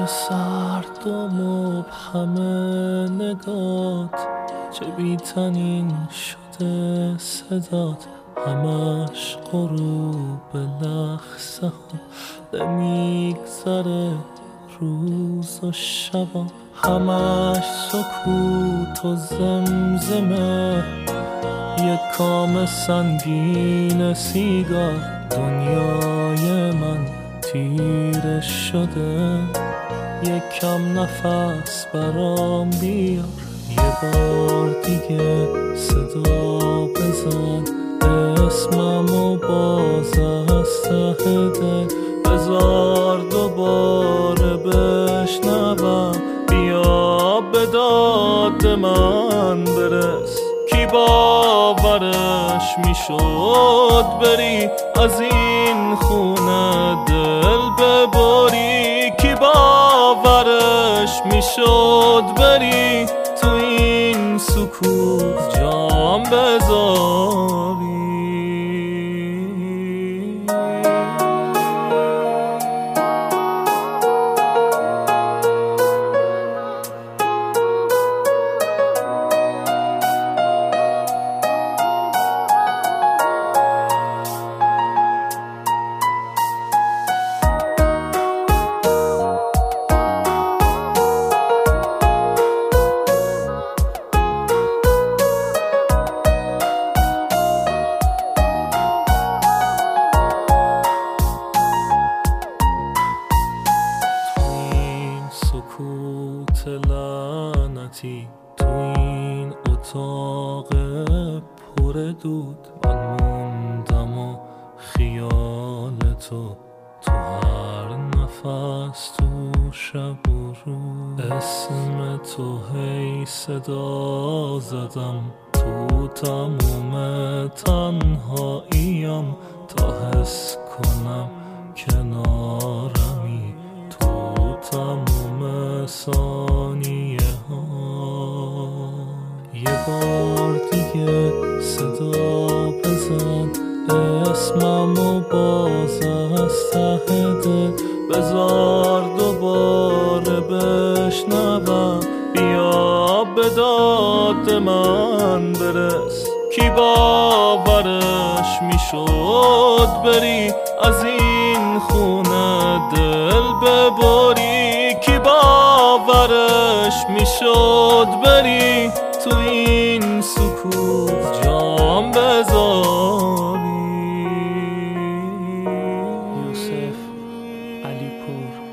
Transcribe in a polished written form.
سرد و مبهم نگات، چه بی‌طنین شده صدات، همش غروب لحظه ها نمیگذره روز و شبا، همش سکوت و زمزمه، یک کام سنگین سیگار، دنیای من تیره شده، یک کم نفس برام بیار، یه بار دیگه صدا بزن اسممو باز از ته دل، بذار دوباره بشنوم، بیا به داد من برس. کی باورش میشد بری از این خونه دل ببری، کی باورش میشد بری تو این سکوت جام بذاری. سکوت لعنتی تو این اتاق پر دود، من موندم و خیال تو هر نفس تو شب و روز، اسم تو هی صدا زدم تو تموم تنهاییم، تا حس کنم کنارمی تموم ثانیه ها، یه بار دیگه صدا بزن اسممو باز از ته دل، بذار دوباره بشنوم، بیا به داد من برس. کی باورش میشد بری از این خونه دل ببری، کی باورش میشد بری تو این سکوت جام بذاری. یوسف علیپور.